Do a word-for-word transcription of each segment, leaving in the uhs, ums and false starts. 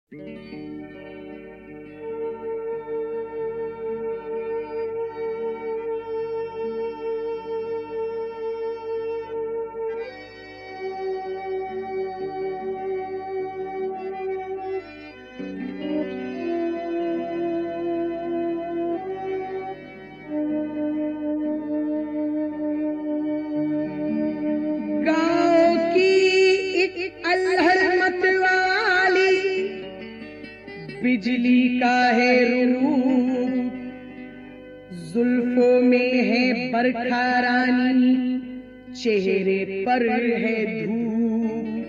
बिजली का है रूप, जुल्फों में है बरखा रानी, चेहरे पर है धूप।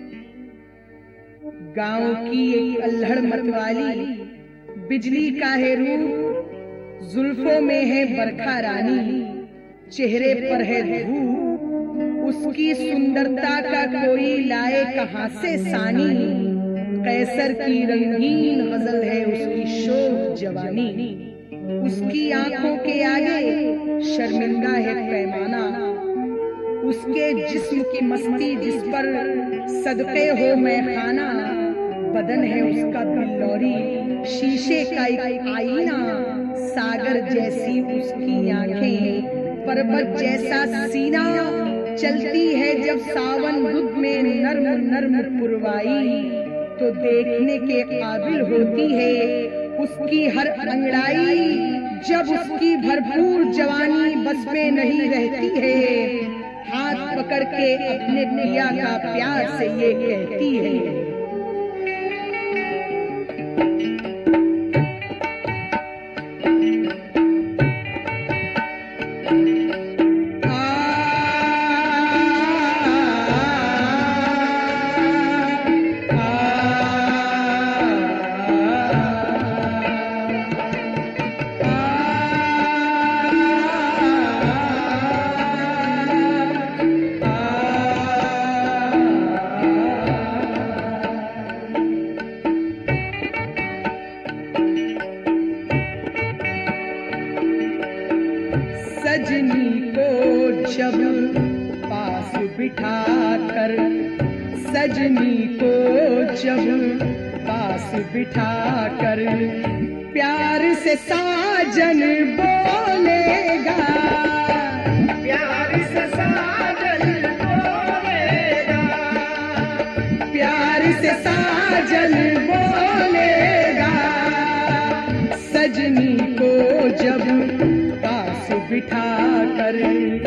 गांव की एक अल्हड़ मतवाली, बिजली का है रूप, जुल्फों में है बरखा रानी, चेहरे पर है धूप। उसकी सुंदरता का कोई लाए कहां से सानी, कैसर की रंगीन गजल है उसकी शोख जवानी। उसकी आंखों के आगे शर्मिंदा है पैमाना, उसके जिस्म की मस्ती जिस पर सदके हो मैखाना। बदन है उसका बिल्लौरी, शीशे का एक आईना, सागर जैसी उसकी आंखें, पर्वत जैसा सीना। चलती है जब सावन रुत में नर्म नर्म पुरवाई, तो देखने के काबिल होती है उसकी हर अंगड़ाई। जब उसकी भरपूर जवानी बस में नहीं रहती है, हाथ पकड़ के अपने पिया का प्यार से ये कहती है। सजनी को जब पास बिठा कर, सजनी को जब पास बिठा कर, प्यार से साजन बोलेगा, प्यार से साजन बोलेगा, प्यार से साजन बोलेगा। सजनी को जब पास बिठा कर,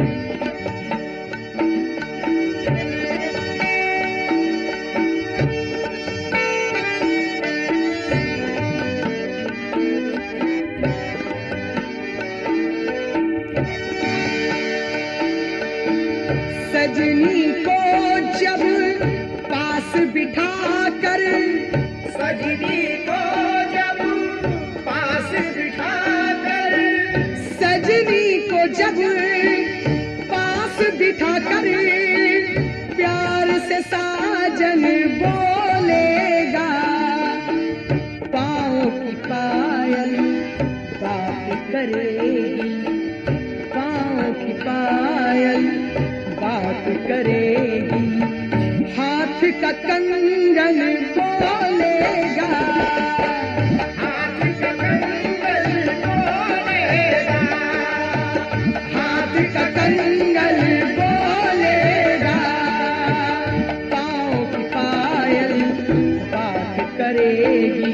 सजनी को जब पास बिठा कर, सजनी को जब पास बिठा कर, सजनी को जब पास बिठा कर, प्यार से साजन बोलेगा। पाँव की पायल बात करेगी, पाँव की पायल बात करेगी, हाथ का कंगन बोलेगा, हाथ का कंगन बोलेगा, हाथ का कंगन बोलेगा। पाँव की पायल बात करेगी।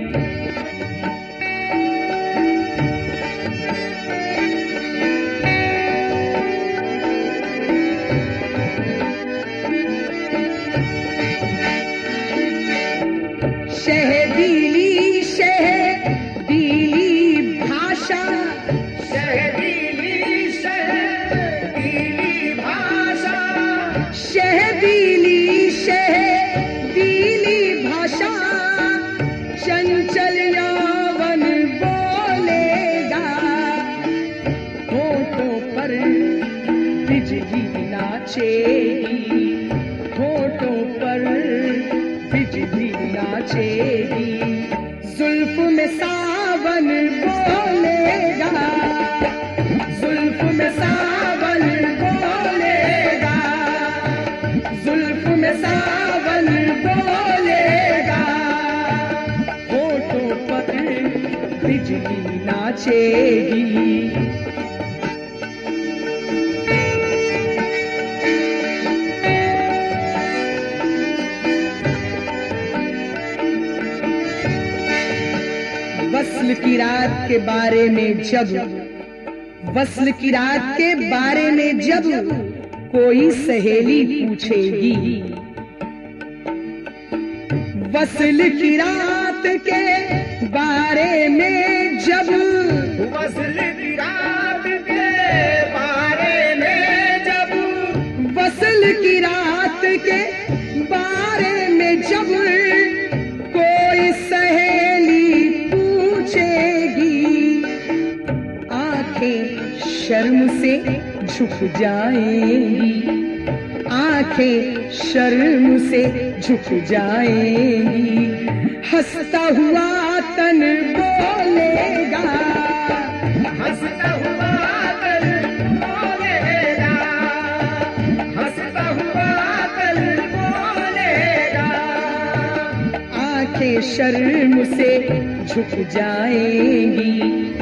शहदीली शहदीली भाषा, शहदीली शहदीली भाषा, शहदीली शहदीली भाषा, चंचल यौवन बोलेगा। होठों पर बिजली नाचेगी, होठों पर बिजली नाचेगी, जुल्फ में सावन बोलेगा, जुल्फ में सावन बोलेगा, जुल्फ में सावन बोलेगा। बिजली नाचेगी। वस्ल की रात के बारे में जब वस्ल की रात के बारे में जब कोई सहेली पूछेगी, वस्ल की रात के बारे में जब वस्ल की रात के बारे में जब वस्ल की रात के बारे में जब कोई सहेली पूछेगी, आंखें शर्म से झुक जाएंगी, आंखें शर्म से झुक जाएंगी। हंसता हुआ तन बोलेगा, हंसता हुआ तन बोलेगा, हंसता हुआ तन बोलेगा। आंखें शर्म से झुक जाएंगी।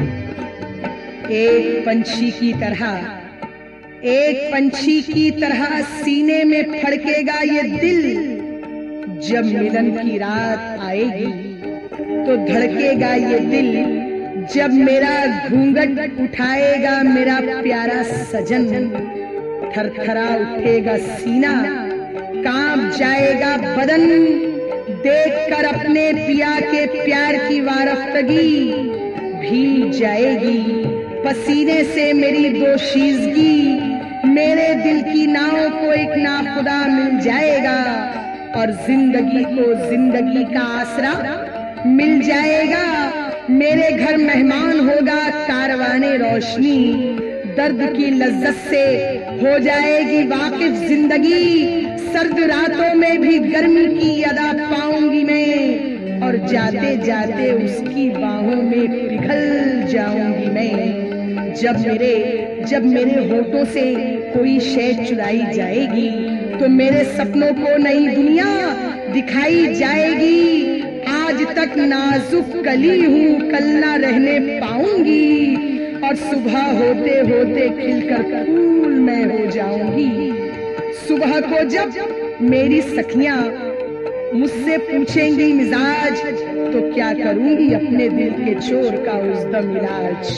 एक पंछी की तरह एक पंछी की तरह सीने में फड़केगा ये दिल, जब मिलन की रात आएगी तो धड़केगा ये दिल, जब मेरा घूंघट उठाएगा मेरा प्यारा सजन। थरथरा उठेगा सीना, कांप जाएगा बदन, देखकर अपने पिया के प्यार की वारफ्तगी। भीग जाएगी पसीने से मेरी दोशीज़गी, मेरे दिल की नाव को एक नाखुदा मिल जाएगा और जिंदगी को जिंदगी का आसरा मिल जाएगा। मेरे घर मेहमान होगा कारवाने रोशनी, दर्द की लज्जत से हो जाएगी वाकिफ जिंदगी। सर्द रातों में भी गर्मी की अदा पाऊंगी मैं, और जाते जाते उसकी बाहों में पिघल जाऊंगी मैं। जब मेरे जब मेरे होठों से कोई शय चुराई जाएगी तो मेरे सपनों को नई दुनिया दिखाई जाएगी। आज तक नाजुक कली हूँ, कल ना रहने पाऊंगी, और सुबह होते होते खिलकर फूल मैं हो जाऊंगी। सुबह को जब मेरी सखियां मुझसे पूछेंगी मिजाज, तो क्या करूंगी अपने दिल के चोर का उस दम इलाज।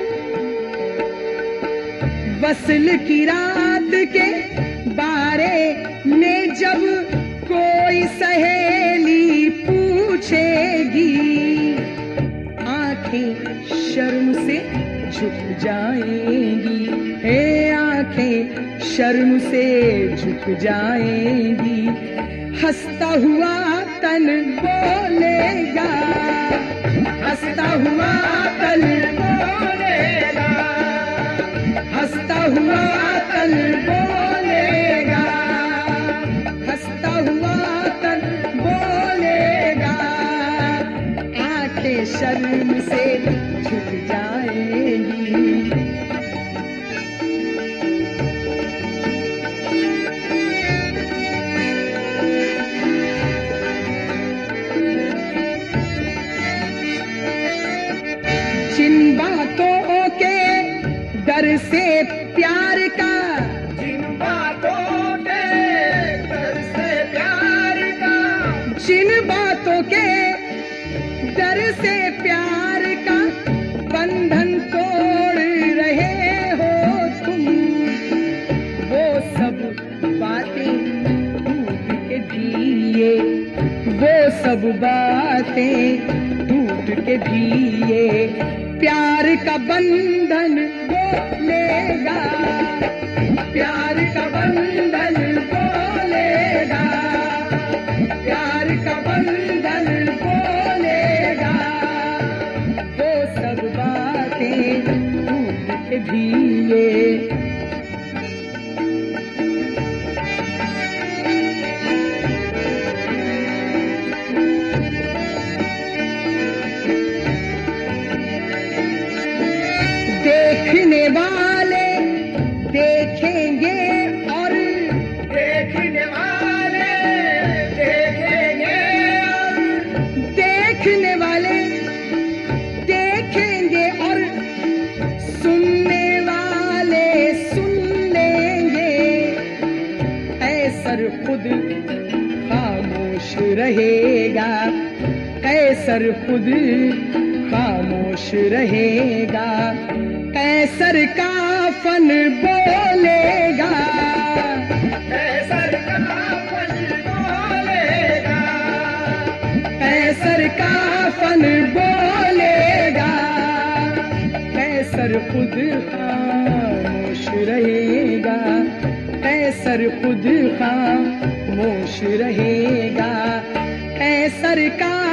वस्ल की रात के बारे में जब कोई सहेली पूछेगी, आंखें शर्म से झुक जाएंगी, हे आंखें शर्म से झुक जाएंगी। हंसता हुआ तन बोलेगा, हंसता हुआ तन बोलेगा, हंसता हुआ तन बोलेगा, हंसता हुआ तन बोलेगा। आंखें शर्म से झुक जाएंगी। जिन बातों के डर से प्यार का, जिन बातों के डर से प्यार का, जिन बातों के डर से प्यार का बंधन तोड़ रहे हो तुम, वो सब बातें टूट के भी ये, वो सब बातें टूट के भी ये प्यार का बंधन बोलेगा, प्यार का बंधन बोलेगा, प्यार का बंधन बोलेगा। वो सब बातें टूट के भी ये देखने वाले देखेंगे और देखने वाले देखेंगे और देखने वाले देख रहेगा, कैसर खुद खामोश रहेगा, कैसर का फन बोलेगा, कैसर का फन बोलेगा, कैसर का फन बोलेगा, कैसर खुद खामोश रहेगा, कैसर खुद खामोश रहेगा, कैसर का